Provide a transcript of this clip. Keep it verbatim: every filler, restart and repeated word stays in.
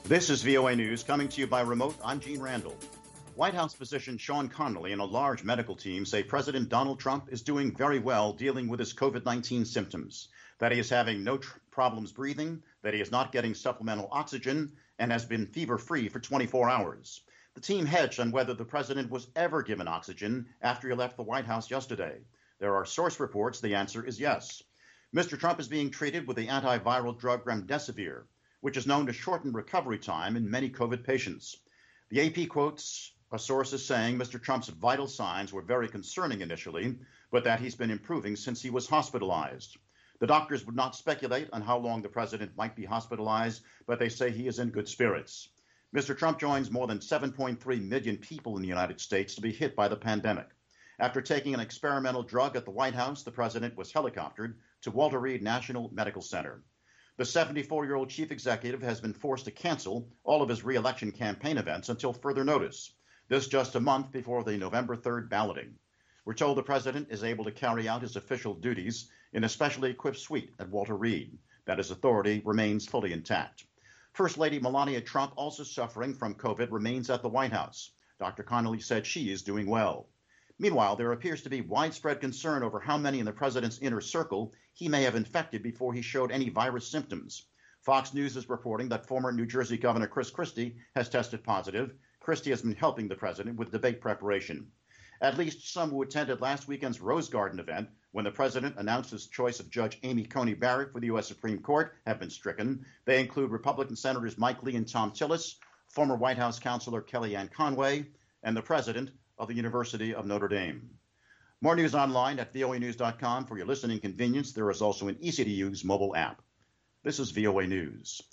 This is V O A News coming to you by remote. I'm Gene Randall. White House physician Sean Connolly and a large medical team say President Donald Trump is doing very well dealing with his COVID nineteen symptoms, that he is having no tr- problems breathing, that he is not getting supplemental oxygen, and has been fever-free for twenty-four hours. The team hedged on whether the president was ever given oxygen after he left the White House yesterday. There are source reports. The answer is yes. Mister Trump is being treated with the antiviral drug remdesivir, which is known to shorten recovery time in many COVID patients. The A P quotes a source as saying Mister Trump's vital signs were very concerning initially, but that he's been improving since he was hospitalized. The doctors would not speculate on how long the president might be hospitalized, but they say he is in good spirits. Mister Trump joins more than seven point three million people in the United States to be hit by the pandemic. After taking an experimental drug at the White House, the president was helicoptered to Walter Reed National Medical Center. The seventy-four-year-old chief executive has been forced to cancel all of his re-election campaign events until further notice. This just a month before the November third balloting. We're told the president is able to carry out his official duties in a specially equipped suite at Walter Reed, that his authority remains fully intact. First Lady Melania Trump, also suffering from COVID, remains at the White House. Doctor Connolly said she is doing well. Meanwhile, there appears to be widespread concern over how many in the president's inner circle he may have infected before he showed any virus symptoms. Fox News is reporting that former New Jersey Governor Chris Christie has tested positive. Christie has been helping the president with debate preparation. At least some who attended last weekend's Rose Garden event, when the president announced his choice of Judge Amy Coney Barrett for the U S Supreme Court, have been stricken. They include Republican Senators Mike Lee and Tom Tillis, former White House counselor Kellyanne Conway, and the president of the University of Notre Dame. More news online at V O A news dot com. For your listening convenience, there is also an easy-to-use mobile app. This is V O A News.